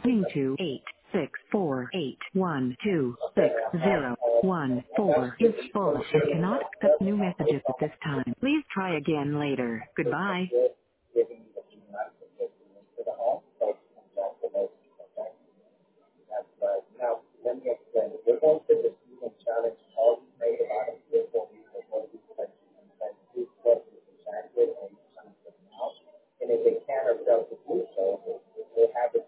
Ring to 86481260014 is full and cannot accept new messages at this time. Please try again later. Goodbye. Now, let me explain. We're going to receive and challenge all these negative items here for you before we touch and see what is accurate and something else. And if they can or fail to do so, we'll have the